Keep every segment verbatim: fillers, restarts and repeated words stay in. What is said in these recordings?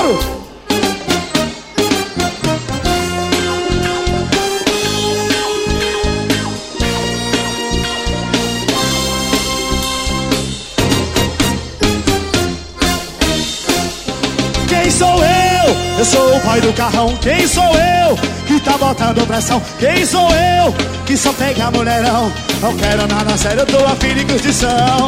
Mauro. Quem sou eu? Eu sou o pai do carrão. Quem sou eu que tá botando pressão? Quem sou eu que só pega mulherão? Não quero nada sério, eu tô afim de curtição.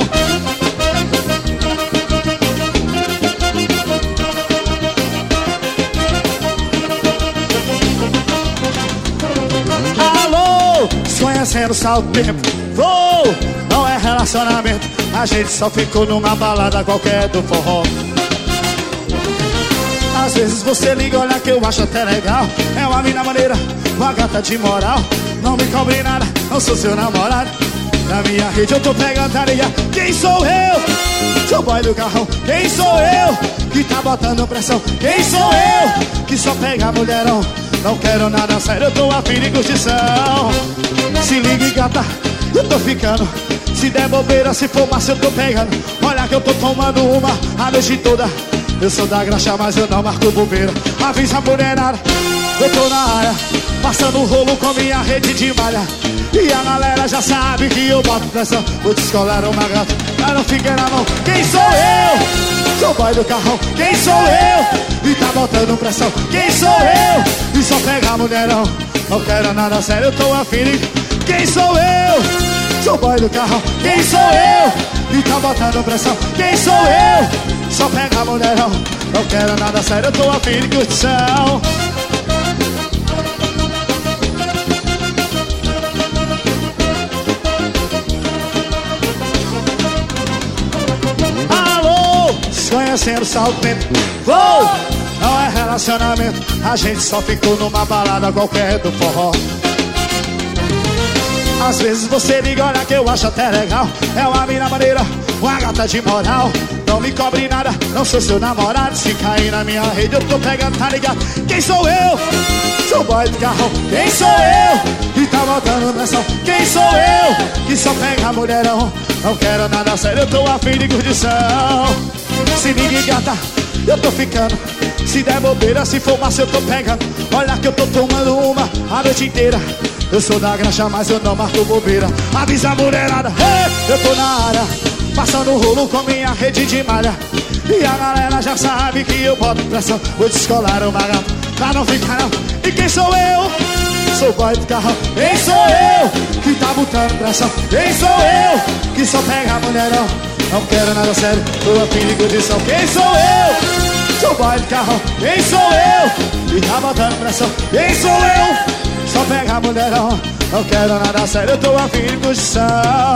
Alô, conhecendo o salto tempo. Vou, não é relacionamento. A gente só ficou numa balada qualquer do forró. Às vezes você liga, olha que eu acho até legal. É uma mina maneira, uma gata de moral. Não me cobre nada, não sou seu namorado. Na minha rede eu tô pegando areia. Quem sou eu? Sou boy do carrão. Quem sou eu que tá botando pressão? Quem sou eu que só pega mulherão? Não quero nada sério, eu tô afim de curtição. Se ligue, gata, eu tô ficando. Se der bobeira, se for massa, eu tô pegando. Olha que eu tô tomando uma a noite toda. Eu sou da graxa, mas eu não marco bobeira. Avisa a mulherada, eu tô na área, passando rolo com minha rede de malha. E a galera já sabe que eu boto pressão. Vou descolar uma gata, mas não fica na mão. Quem sou eu? Sou boy do carrão. Quem sou eu? E tá botando pressão. Quem sou eu? E só pega mulherão. Não quero nada sério, eu tô afim de... Quem sou eu? Sou boy do carrão. Quem sou eu? E tá botando pressão. Quem sou eu? Só pega mulherão. Não quero nada sério, eu tô afim de curtição. Alô, conhecendo o salto tempo. Vou, não é relacionamento. A gente só ficou numa balada qualquer do forró. Às vezes você liga, olha que eu acho até legal. É uma mina maneira, uma gata de moral. Não me cobre nada, não sou seu namorado. Se cair na minha rede eu tô pegando, tá ligado? Quem sou eu? Sou boy do carrão. Quem sou eu que tá botando pressão? Quem sou eu que só pega mulherão? Não quero nada sério, eu tô afim de curtição. Se ligue, gata, eu tô ficando. Se der bobeira, se for massa, eu tô pegando. Olha que eu tô tomando uma a noite inteira. Eu sou da graxa, mas eu não marco bobeira. Avisa a mulherada, hey, eu tô na área, passando rolo com minha rede de malha. E a galera já sabe que eu boto pressão. Vou descolar uma gata, pra não ficar não. E quem sou eu? Sou boy do carrão. Quem sou eu que tá botando pressão? Quem sou eu que só pega mulherão? Não quero nada sério, tô afim de curtição. Quem sou eu? Sou boy do carrão. Quem sou eu que tá botando pressão? Quem sou eu? Só pega mulherão. Não quero nada sério, eu tô afim de curtição.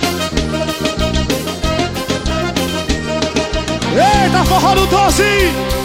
Eita, forró do doce!